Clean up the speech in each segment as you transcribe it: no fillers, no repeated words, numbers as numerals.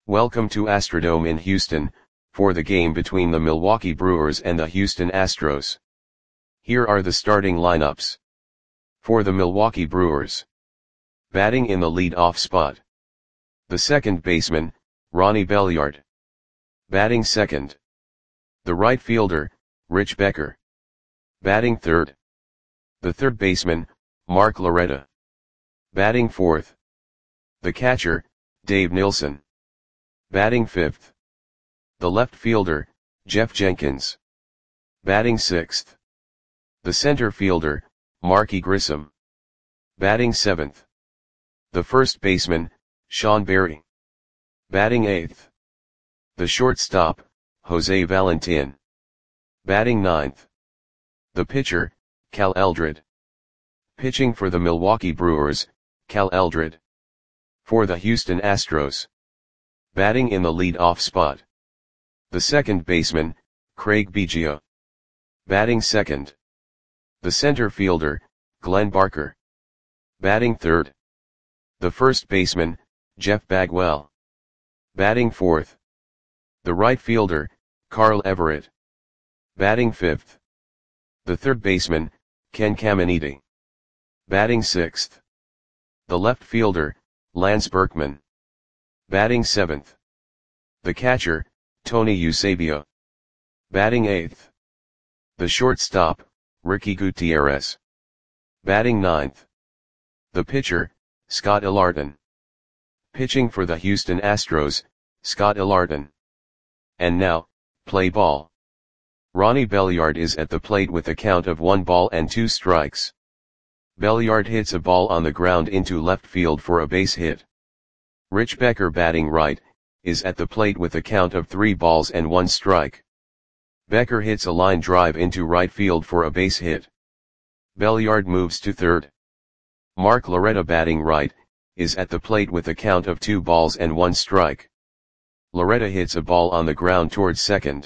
Welcome to Astrodome in Houston, for the game between the Milwaukee Brewers and the Houston Astros. Here are the starting lineups. For the Milwaukee Brewers. Batting in the lead-off spot. The second baseman, Ronnie Belliard. Batting second. The right fielder, Rich Becker. Batting third. The third baseman, Mark Loretta. Batting fourth. The catcher, Dave Nilsson. Batting fifth. The left fielder, Jeff Jenkins. Batting sixth. The center fielder, Marky Grissom. Batting seventh. The first baseman, Sean Berry. Batting eighth. The shortstop, Jose Valentin. Batting ninth. The pitcher, Cal Eldred. Pitching for the Milwaukee Brewers, Cal Eldred. For the Houston Astros. Batting in the lead-off spot. The second baseman, Craig Biggio. Batting second. The center fielder, Glenn Barker. Batting third. The first baseman, Jeff Bagwell. Batting fourth. The right fielder, Carl Everett. Batting fifth. The third baseman, Ken Caminiti. Batting sixth. The left fielder, Lance Berkman. Batting seventh. The catcher, Tony Eusebio. Batting eighth. The shortstop, Ricky Gutierrez. Batting ninth. The pitcher, Scott Ilarton. Pitching for the Houston Astros, Scott Ilarton. And now, play ball. Ronnie Belliard is at the plate with a count of 1 ball and 2 strikes. Belliard hits a ball on the ground into left field for a base hit. Rich Becker, batting right, is at the plate with a count of 3 balls and 1 strike. Becker hits a line drive into right field for a base hit. Belliard moves to third. Mark Loretta, batting right, is at the plate with a count of 2 balls and 1 strike. Loretta hits a ball on the ground towards second.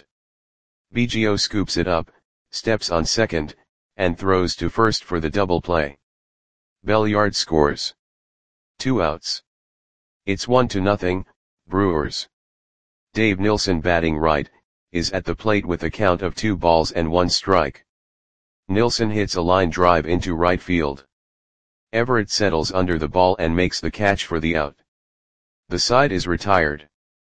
Biggio scoops it up, steps on second, and throws to first for the double play. Belliard scores. 2 outs. It's 1-0, Brewers. Dave Nilsson, batting right, is at the plate with a count of 2 balls and 1 strike. Nilsson hits a line drive into right field. Everett settles under the ball and makes the catch for the out. The side is retired.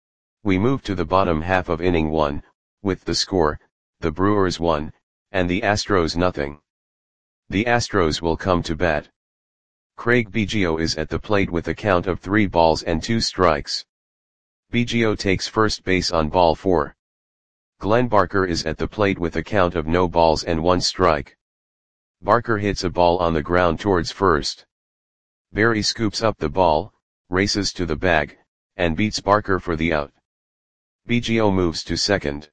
We move to the bottom half of inning 1, with the score, the Brewers 1, and the Astros 0. The Astros will come to bat. Craig Biggio is at the plate with a count of 3 balls and 2 strikes. Biggio takes first base on ball 4. Glenn Barker is at the plate with a count of no balls and 1 strike. Barker hits a ball on the ground towards first. Berry scoops up the ball, races to the bag, and beats Barker for the out. Biggio moves to second.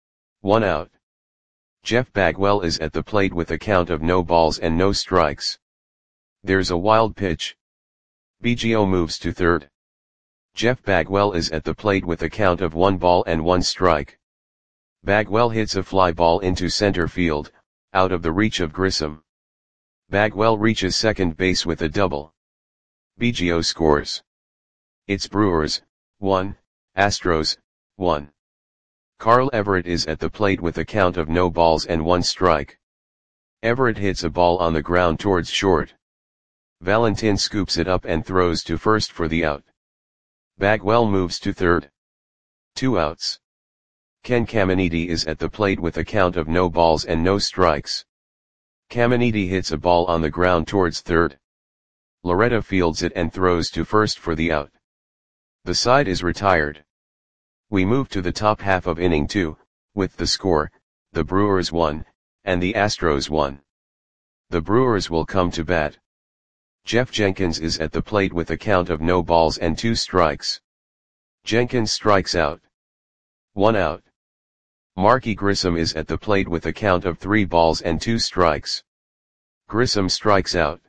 1 out. Jeff Bagwell is at the plate with a count of no balls and no strikes. There's a wild pitch. Biggio moves to third. Jeff Bagwell is at the plate with a count of 1 ball and 1 strike. Bagwell hits a fly ball into center field, out of the reach of Grissom. Bagwell reaches second base with a double. Biggio scores. It's Brewers 1, Astros 1. Carl Everett is at the plate with a count of no balls and 1 strike. Everett hits a ball on the ground towards short. Valentin scoops it up and throws to first for the out. Bagwell moves to third. 2 outs. Ken Caminiti is at the plate with a count of no balls and no strikes. Caminiti hits a ball on the ground towards third. Loretta fields it and throws to first for the out. The side is retired. We move to the top half of inning 2, with the score, the Brewers 1, and the Astros 1. The Brewers will come to bat. Jeff Jenkins is at the plate with a count of no balls and 2 strikes. Jenkins strikes out. 1 out. Marky Grissom is at the plate with a count of 3 balls and 2 strikes. Grissom strikes out.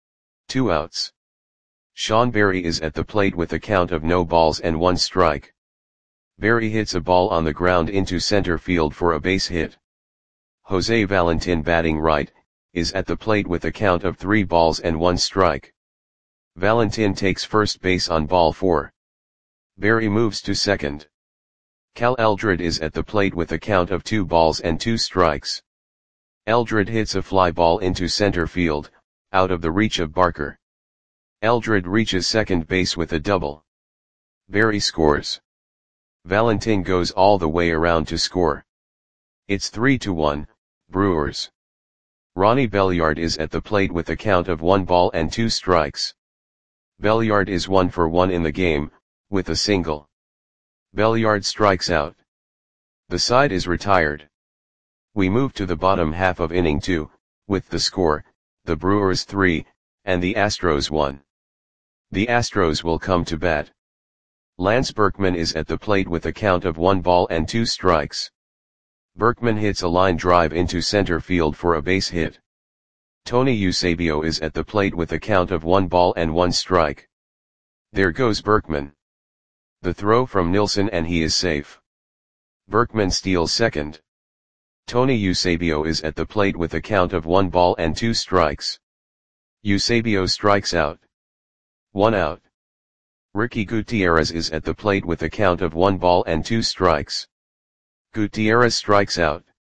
2 outs. Sean Berry is at the plate with a count of no balls and 1 strike. Berry hits a ball on the ground into center field for a base hit. Jose Valentin, batting right, is at the plate with a count of 3 balls and 1 strike. Valentin takes first base on ball 4. Barry moves to second. Cal Eldred is at the plate with a count of 2 balls and 2 strikes. Eldred hits a fly ball into center field, out of the reach of Barker. Eldred reaches second base with a double. Barry scores. Valentin goes all the way around to score. It's 3-1, Brewers. Ronnie Belliard is at the plate with a count of 1 ball and 2 strikes. Belliard is 1 for 1 in the game, with a single. Belliard strikes out. The side is retired. We move to the bottom half of inning 2, with the score, the Brewers 3, and the Astros 1. The Astros will come to bat. Lance Berkman is at the plate with a count of 1 ball and 2 strikes. Berkman hits a line drive into center field for a base hit. Tony Eusebio is at the plate with a count of 1 ball and 1 strike. There goes Berkman. The throw from Nilsson and he is safe. Berkman steals second. Tony Eusebio is at the plate with a count of 1 ball and 2 strikes. Eusebio strikes out. 1 out. Ricky Gutierrez is at the plate with a count of 1 ball and 2 strikes. Gutierrez strikes out.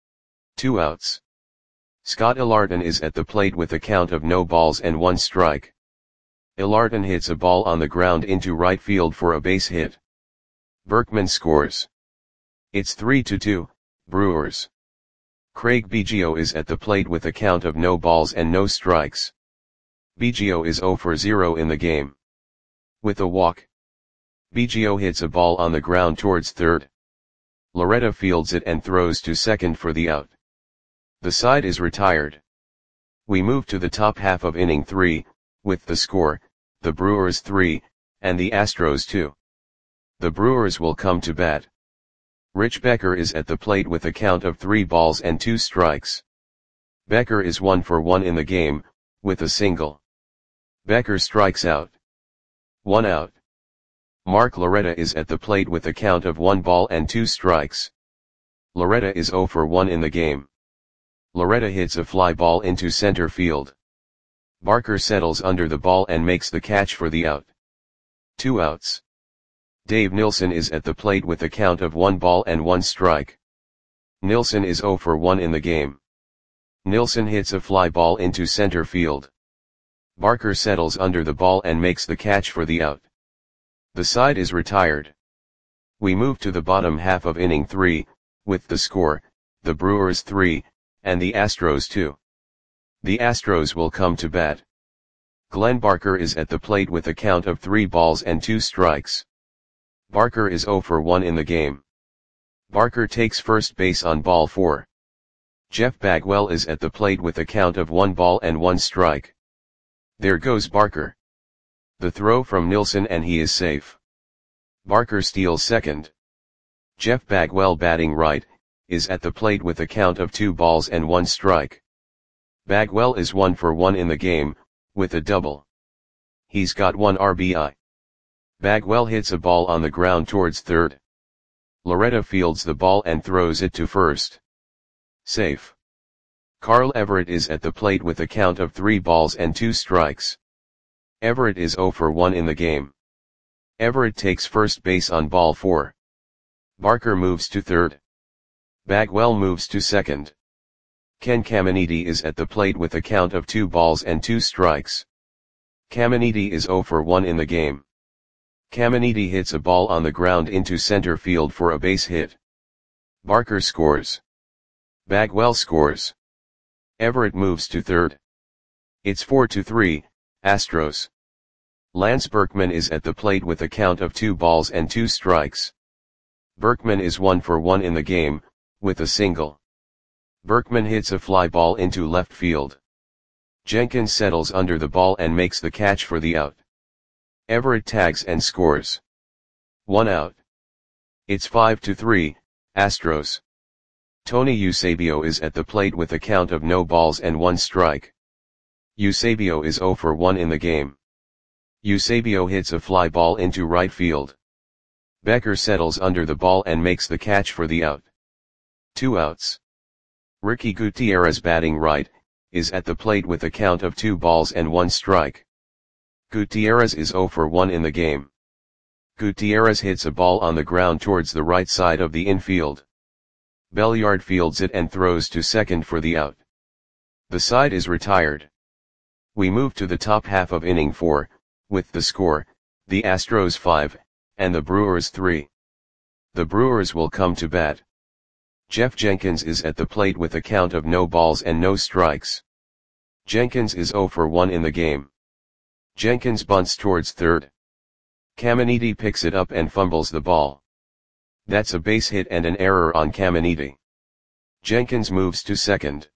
2 outs. Scott Ilarton is at the plate with a count of no balls and 1 strike. Ilarton hits a ball on the ground into right field for a base hit. Berkman scores. It's 3-2, Brewers. Craig Biggio is at the plate with a count of no balls and no strikes. Biggio is 0 for 0 in the game. With a walk, Biggio hits a ball on the ground towards third. Loretta fields it and throws to second for the out. The side is retired. We move to the top half of inning 3, with the score, the Brewers 3, and the Astros 2. The Brewers will come to bat. Rich Becker is at the plate with a count of 3 balls and 2 strikes. Becker is 1 for 1 in the game, with a single. Becker strikes out. 1 out. Mark Loretta is at the plate with a count of 1 ball and 2 strikes. Loretta is 0 for 1 in the game. Loretta hits a fly ball into center field. Barker settles under the ball and makes the catch for the out. 2 outs. Dave Nilsson is at the plate with a count of 1 ball and 1 strike. Nilsson is 0 for 1 in the game. Nilsson hits a fly ball into center field. Barker settles under the ball and makes the catch for the out. The side is retired. We move to the bottom half of inning 3, with the score, the Brewers 3, and the Astros 2. The Astros will come to bat. Glenn Barker is at the plate with a count of 3 balls and 2 strikes. Barker is 0 for 1 in the game. Barker takes first base on ball 4. Jeff Bagwell is at the plate with a count of 1 ball and 1 strike. There goes Barker. The throw from Nilsson and he is safe. Barker steals second. Jeff Bagwell, batting right, is at the plate with a count of 2 balls and 1 strike. Bagwell is 1 for 1 in the game, with a double. He's got 1 RBI. Bagwell hits a ball on the ground towards third. Loretta fields the ball and throws it to first. Safe. Carl Everett is at the plate with a count of 3 balls and 2 strikes. Everett is 0 for 1 in the game. Everett takes first base on ball 4. Barker moves to third. Bagwell moves to second. Ken Caminiti is at the plate with a count of 2 balls and 2 strikes. Caminiti is 0 for 1 in the game. Caminiti hits a ball on the ground into center field for a base hit. Barker scores. Bagwell scores. Everett moves to third. It's 4-3, Astros. Lance Berkman is at the plate with a count of 2 balls and 2 strikes. Berkman is 1 for 1 in the game, with a single. Berkman hits a fly ball into left field. Jenkins settles under the ball and makes the catch for the out. Everett tags and scores. 1 out. It's 5-3, Astros. Tony Eusebio is at the plate with a count of no balls and 1 strike. Eusebio is 0 for 1 in the game. Eusebio hits a fly ball into right field. Becker settles under the ball and makes the catch for the out. 2 outs. Ricky Gutierrez, batting right, is at the plate with a count of 2 balls and 1 strike. Gutierrez is 0 for 1 in the game. Gutierrez hits a ball on the ground towards the right side of the infield. Belliard fields it and throws to second for the out. The side is retired. We move to the top half of inning 4, with the score, the Astros 5, and the Brewers 3. The Brewers will come to bat. Jeff Jenkins is at the plate with a count of no balls and no strikes. Jenkins is 0 for 1 in the game. Jenkins bunts towards third. Caminiti picks it up and fumbles the ball. That's a base hit and an error on Caminiti. Jenkins moves to second.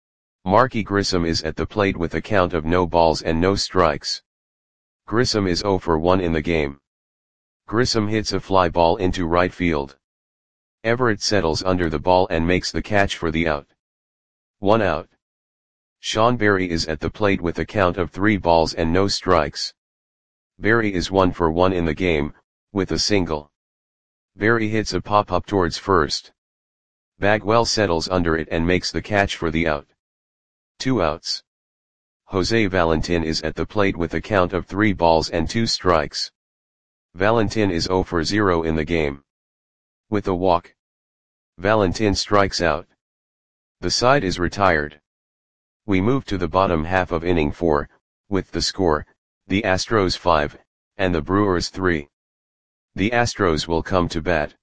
Marky Grissom is at the plate with a count of no balls and no strikes. Grissom is 0 for 1 in the game. Grissom hits a fly ball into right field. Everett settles under the ball and makes the catch for the out. 1 out. Sean Berry is at the plate with a count of 3 balls and no strikes. Berry is 1 for 1 in the game, with a single. Berry hits a pop-up towards first. Bagwell settles under it and makes the catch for the out. 2 outs. Jose Valentin is at the plate with a count of 3 balls and 2 strikes. Valentin is 0 for 0 in the game. With a walk, Valentin strikes out. The side is retired. We move to the bottom half of inning 4, with the score, the Astros 5, and the Brewers 3. The Astros will come to bat.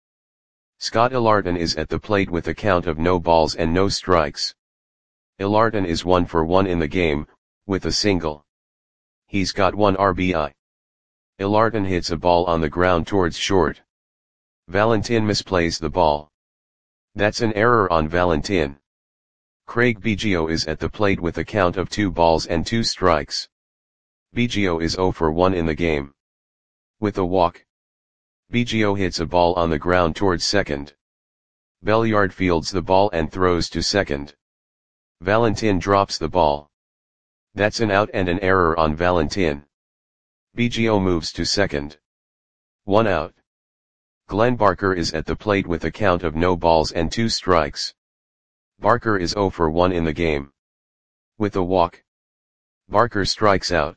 Scott Ilarton is at the plate with a count of no balls and no strikes. Ilarton is 1 for 1 in the game, with a single. He's got 1 RBI. Ilarton hits a ball on the ground towards short. Valentin misplays the ball. That's an error on Valentin. Craig Biggio is at the plate with a count of 2 balls and 2 strikes. Biggio is 0 for 1 in the game. With a walk, Biggio hits a ball on the ground towards second. Belliard fields the ball and throws to second. Valentin drops the ball. That's an out and an error on Valentin. Biggio moves to second. 1 out. Glenn Barker is at the plate with a count of no balls and 2 strikes. Barker is 0 for 1 in the game. With a walk, Barker strikes out.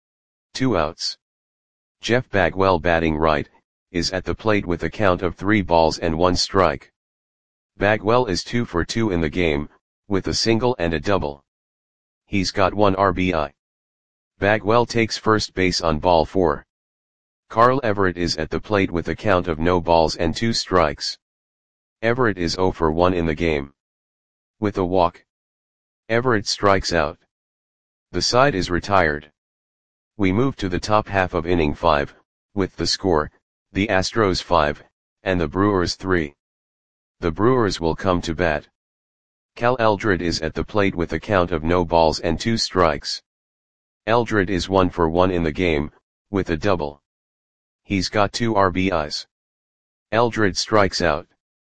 2 outs. Jeff Bagwell, batting right, is at the plate with a count of 3 balls and 1 strike. Bagwell is 2 for 2 in the game, with a single and a double. He's got 1 RBI. Bagwell takes first base on ball 4. Carl Everett is at the plate with a count of no balls and 2 strikes. Everett is 0 for 1 in the game. With a walk, Everett strikes out. The side is retired. We move to the top half of inning 5, with the score, the Astros 5, and the Brewers 3. The Brewers will come to bat. Cal Eldred is at the plate with a count of no balls and 2 strikes. Eldred is 1 for 1 in the game, with a double. He's got 2 RBIs. Eldred strikes out.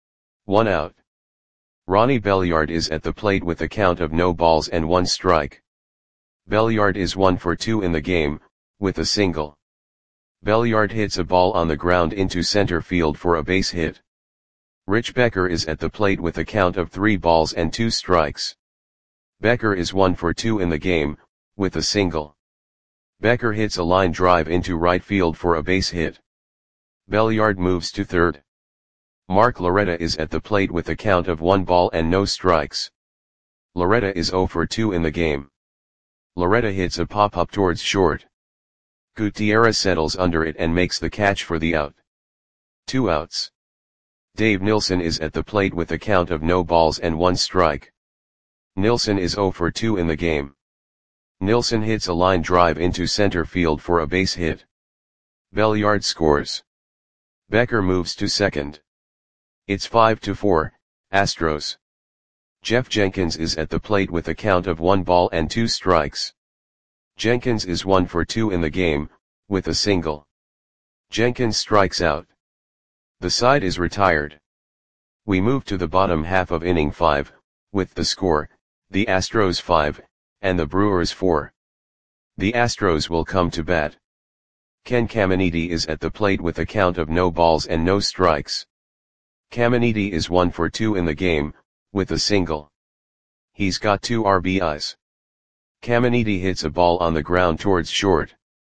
1 out. Ronnie Belliard is at the plate with a count of no balls and 1 strike. Belliard is 1 for 2 in the game, with a single. Belliard hits a ball on the ground into center field for a base hit. Rich Becker is at the plate with a count of 3 balls and 2 strikes. Becker is 1 for 2 in the game, with a single. Becker hits a line drive into right field for a base hit. Belliard moves to third. Mark Loretta is at the plate with a count of 1 ball and no strikes. Loretta is 0 for 2 in the game. Loretta hits a pop-up towards short. Gutierrez settles under it and makes the catch for the out. 2 outs. Dave Nilsson is at the plate with a count of no balls and 1 strike. Nilsson is 0 for 2 in the game. Nilsson hits a line drive into center field for a base hit. Belliard scores. Becker moves to second. It's 5-4, Astros. Jeff Jenkins is at the plate with a count of 1 ball and 2 strikes. Jenkins is 1 for 2 in the game, with a single. Jenkins strikes out. The side is retired. We move to the bottom half of inning 5, with the score, the Astros 5, and the Brewers 4. The Astros will come to bat. Ken Caminiti is at the plate with a count of no balls and no strikes. Caminiti is 1 for 2 in the game, with a single. He's got 2 RBIs. Caminiti hits a ball on the ground towards short.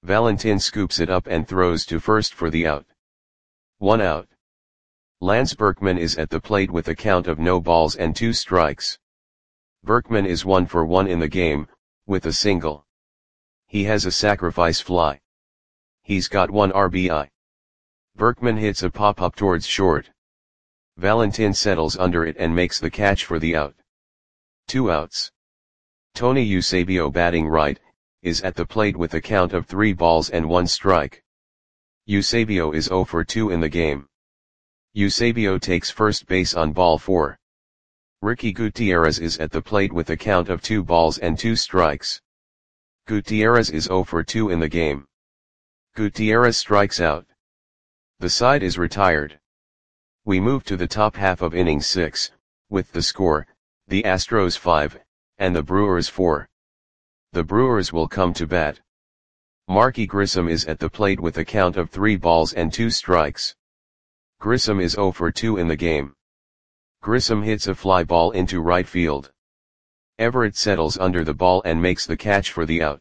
Valentin scoops it up and throws to first for the out. 1 out. Lance Berkman is at the plate with a count of no balls and 2 strikes. Berkman is 1 for 1 in the game, with a single. He has a sacrifice fly. He's got 1 RBI. Berkman hits a pop-up towards short. Valentin settles under it and makes the catch for the out. 2 outs. Tony Eusebio, batting right, is at the plate with a count of 3 balls and 1 strike. Eusebio is 0 for 2 in the game. Eusebio takes first base on ball 4. Ricky Gutierrez is at the plate with a count of 2 balls and 2 strikes. Gutierrez is 0 for 2 in the game. Gutierrez strikes out. The side is retired. We move to the top half of inning 6, with the score, the Astros 5, and the Brewers 4. The Brewers will come to bat. Marky Grissom is at the plate with a count of 3 balls and 2 strikes. Grissom is 0 for 2 in the game. Grissom hits a fly ball into right field. Everett settles under the ball and makes the catch for the out.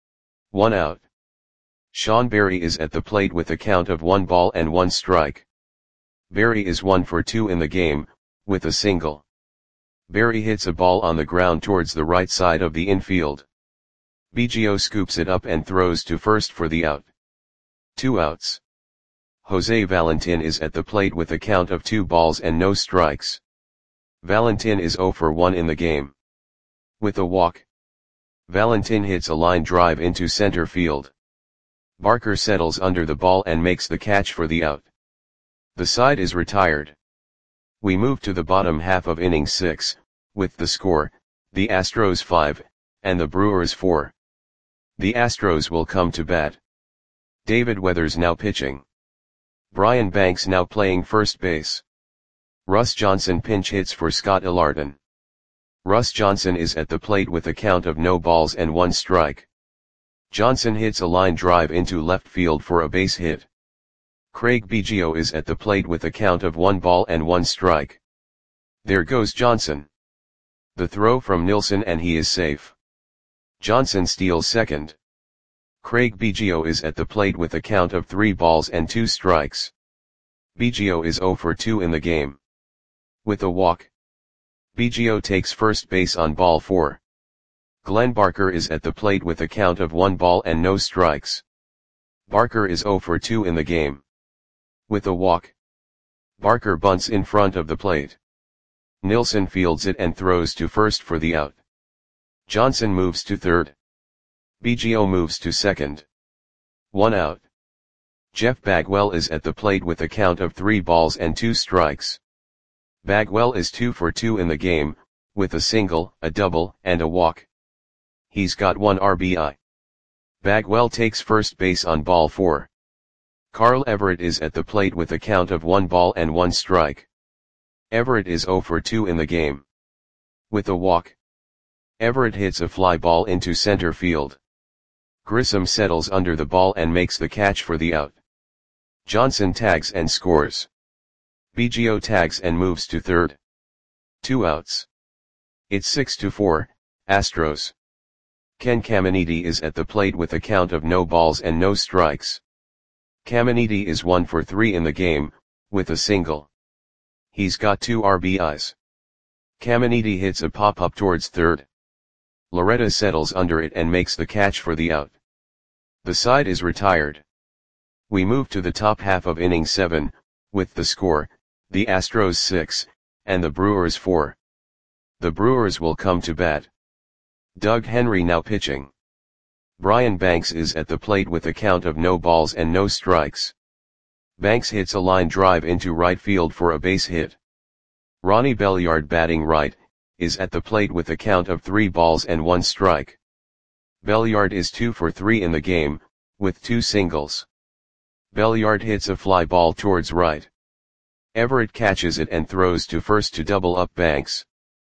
1 out. Sean Berry is at the plate with a count of 1 ball and 1 strike. Berry is 1 for 2 in the game, with a single. Berry hits a ball on the ground towards the right side of the infield. Biggio scoops it up and throws to first for the out. 2 outs. Jose Valentin is at the plate with a count of 2 balls and no strikes. Valentin is 0 for 1 in the game. With a walk. Valentin hits a line drive into center field. Barker settles under the ball and makes the catch for the out. The side is retired. We move to the bottom half of inning 6, with the score, the Astros 5, and the Brewers 4. The Astros will come to bat. David Weathers now pitching. Brian Banks now playing first base. Russ Johnson pinch hits for Scott Ilarton. Russ Johnson is at the plate with a count of no balls and 1 strike. Johnson hits a line drive into left field for a base hit. Craig Biggio is at the plate with a count of 1 ball and 1 strike. There goes Johnson. The throw from Nilsson and he is safe. Johnson steals second. Craig Biggio is at the plate with a count of 3 balls and 2 strikes. Biggio is 0 for 2 in the game. With a walk. Biggio takes first base on ball 4. Glenn Barker is at the plate with a count of 1 ball and no strikes. Barker is 0 for 2 in the game. With a walk. Barker bunts in front of the plate. Nilsson fields it and throws to first for the out. Johnson moves to third. Biggio moves to second. 1 out. Jeff Bagwell is at the plate with a count of 3 balls and 2 strikes. Bagwell is 2 for 2 in the game, with a single, a double, and a walk. He's got 1 RBI. Bagwell takes first base on ball 4. Carl Everett is at the plate with a count of 1 ball and 1 strike. Everett is 0 for 2 in the game. With a walk. Everett hits a fly ball into center field. Grissom settles under the ball and makes the catch for the out. Johnson tags and scores. Biggio tags and moves to third. 2 outs. It's 6-4, Astros. Ken Caminiti is at the plate with a count of no balls and no strikes. Caminiti is 1 for 3 in the game, with a single. He's got 2 RBIs. Caminiti hits a pop-up towards third. Loretta settles under it and makes the catch for the out. The side is retired. We move to the top half of inning 7, with the score, the Astros 6, and the Brewers 4. The Brewers will come to bat. Doug Henry now pitching. Brian Banks is at the plate with a count of no balls and no strikes. Banks hits a line drive into right field for a base hit. Ronnie Belliard, batting right, is at the plate with a count of 3 balls and 1 strike. Belliard is 2 for 3 in the game, with 2 singles. Belliard hits a fly ball towards right. Everett catches it and throws to first to double up Banks.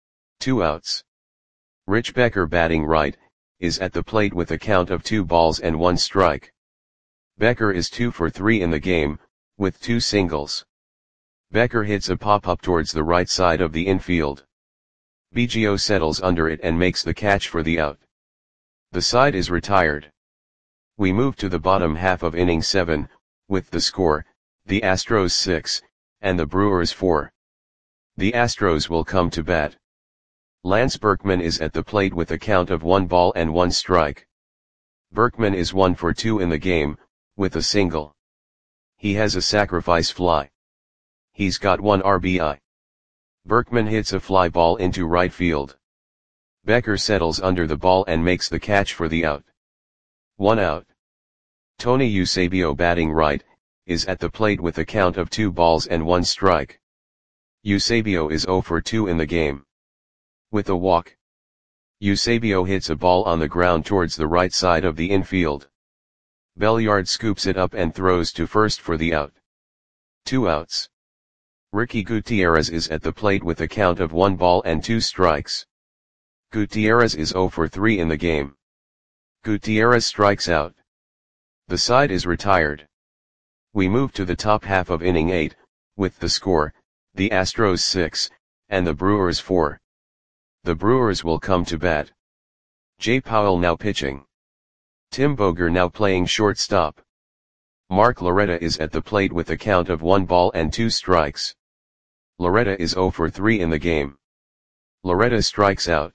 2 outs. Rich Becker, batting right, is at the plate with a count of 2 balls and 1 strike. Becker is 2 for 3 in the game, with 2 singles. Becker hits a pop-up towards the right side of the infield. Biggio settles under it and makes the catch for the out. The side is retired. We move to the bottom half of inning 7, with the score, the Astros 6, and the Brewers 4. The Astros will come to bat. Lance Berkman is at the plate with a count of 1 ball and 1 strike. Berkman is 1 for 2 in the game, with a single. He has a sacrifice fly. He's got 1 RBI. Berkman hits a fly ball into right field. Becker settles under the ball and makes the catch for the out. 1 out. Tony Eusebio, batting right, is at the plate with a count of 2 balls and 1 strike. Eusebio is 0 for 2 in the game. With a walk. Eusebio hits a ball on the ground towards the right side of the infield. Belliard scoops it up and throws to first for the out. 2 outs. Ricky Gutierrez is at the plate with a count of 1 ball and 2 strikes. Gutierrez is 0 for 3 in the game. Gutierrez strikes out. The side is retired. We move to the top half of inning 8, with the score, the Astros 6, and the Brewers 4. The Brewers will come to bat. Jay Powell now pitching. Tim Boger now playing shortstop. Mark Loretta is at the plate with a count of 1 ball and 2 strikes. Loretta is 0 for 3 in the game. Loretta strikes out.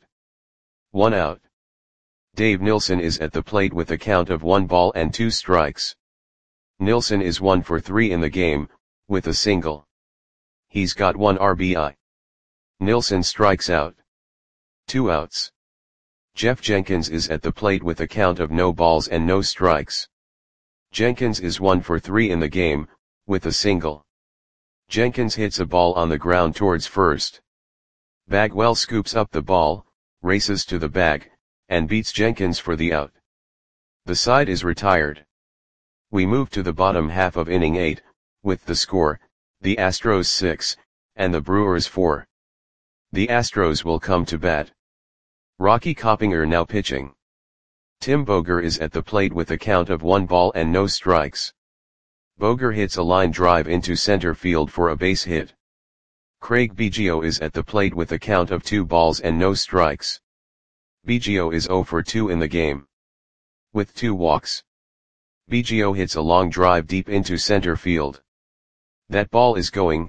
1 out. Dave Nilsson is at the plate with a count of 1 ball and 2 strikes. Nilsson is 1 for 3 in the game, with a single. He's got 1 RBI. Nilsson strikes out. 2 outs. Jeff Jenkins is at the plate with a count of no balls and no strikes. Jenkins is 1 for 3 in the game, with a single. Jenkins hits a ball on the ground towards first. Bagwell scoops up the ball, races to the bag, and beats Jenkins for the out. The side is retired. We move to the bottom half of inning 8, with the score, the Astros 6, and the Brewers 4. The Astros will come to bat. Rocky Coppinger now pitching. Tim Boger is at the plate with a count of 1 ball and no strikes. Boger hits a line drive into center field for a base hit. Craig Biggio is at the plate with a count of 2 balls and no strikes. Biggio is 0 for 2 in the game. With 2 walks. Biggio hits a long drive deep into center field. That ball is gone.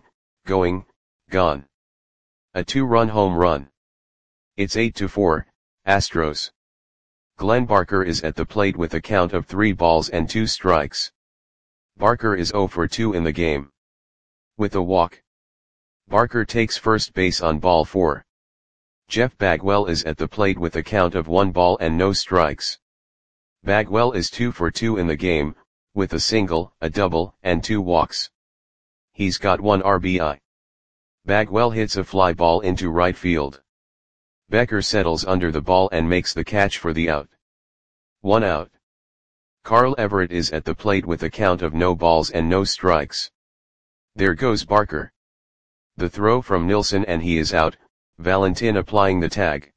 A 2-run home run. It's 8-4, Astros. Glenn Barker is at the plate with a count of 3 balls and 2 strikes. Barker is 0 for 2 in the game. With a walk. Barker takes first base on ball 4. Jeff Bagwell is at the plate with a count of 1 ball and no strikes. Bagwell is 2 for 2 in the game, with a single, a double, and 2 walks. He's got 1 RBI. Bagwell hits a fly ball into right field. Becker settles under the ball and makes the catch for the out. 1 out. Carl Everett is at the plate with a count of no balls and no strikes. There goes Barker. The throw from Nilsson and he is out, Valentin applying the tag.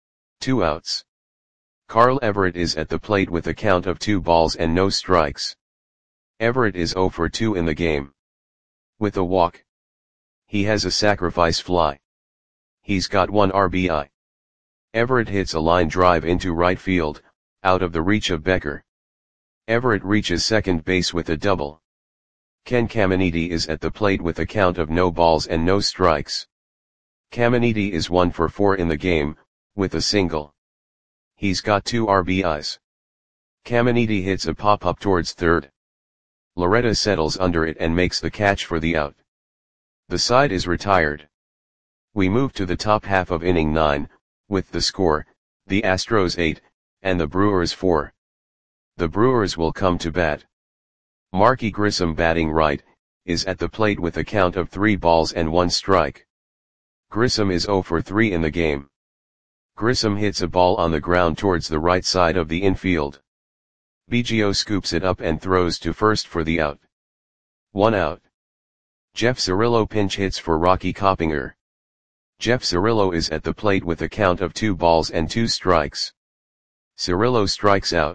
2 outs. Carl Everett is at the plate with a count of 2 balls and no strikes. Everett is 0 for 2 in the game. With a walk. He has a sacrifice fly. He's got 1 RBI. Everett hits a line drive into right field, out of the reach of Becker. Everett reaches second base with a double. Ken Caminiti is at the plate with a count of no balls and no strikes. Caminiti is 1 for 4 in the game, with a single. He's got 2 RBIs. Caminiti hits a pop-up towards third. Loretta settles under it and makes the catch for the out. The side is retired. We move to the top half of inning 9, with the score, the Astros 8, and the Brewers 4. The Brewers will come to bat. Marky Grissom, batting right, is at the plate with a count of 3 balls and 1 strike. Grissom is 0 for 3 in the game. Grissom hits a ball on the ground towards the right side of the infield. Biggio scoops it up and throws to first for the out. 1 out. Jeff Cirillo pinch hits for Rocky Coppinger. Jeff Cirillo is at the plate with a count of 2 balls and 2 strikes. Cirillo strikes out.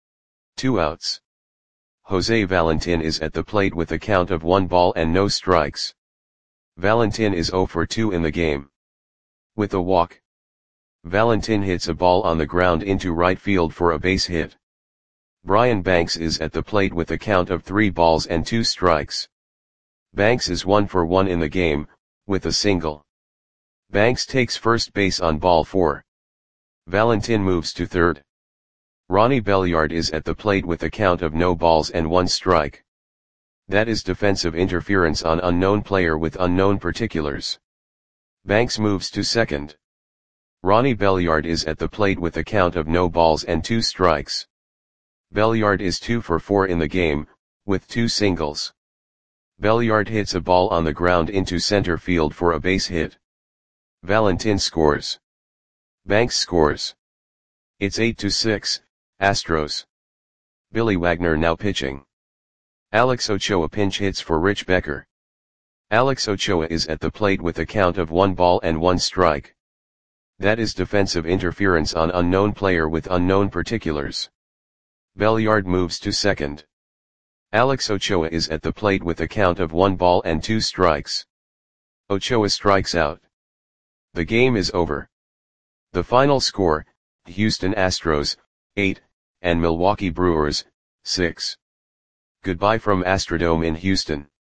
2 outs. Jose Valentin is at the plate with a count of 1 ball and no strikes. Valentin is 0 for 2 in the game. With a walk. Valentin hits a ball on the ground into right field for a base hit. Brian Banks is at the plate with a count of 3 balls and 2 strikes. Banks is 1 for 1 in the game, with a single. Banks takes first base on ball 4. Valentin moves to third. Ronnie Belliard is at the plate with a count of no balls and 1 strike. That is defensive interference on unknown player with unknown particulars. Banks moves to second. Ronnie Belliard is at the plate with a count of no balls and 2 strikes. Belliard is 2 for 4 in the game, with 2 singles. Belliard hits a ball on the ground into center field for a base hit. Valentin scores. Banks scores. It's 8-6, Astros. Billy Wagner now pitching. Alex Ochoa pinch hits for Rich Becker. Alex Ochoa is at the plate with a count of 1 ball and 1 strike. That is defensive interference on unknown player with unknown particulars. Belliard moves to second. Alex Ochoa is at the plate with a count of 1 ball and 2 strikes. Ochoa strikes out. The game is over. The final score, Houston Astros, 8, and Milwaukee Brewers, 6. Goodbye from Astrodome in Houston.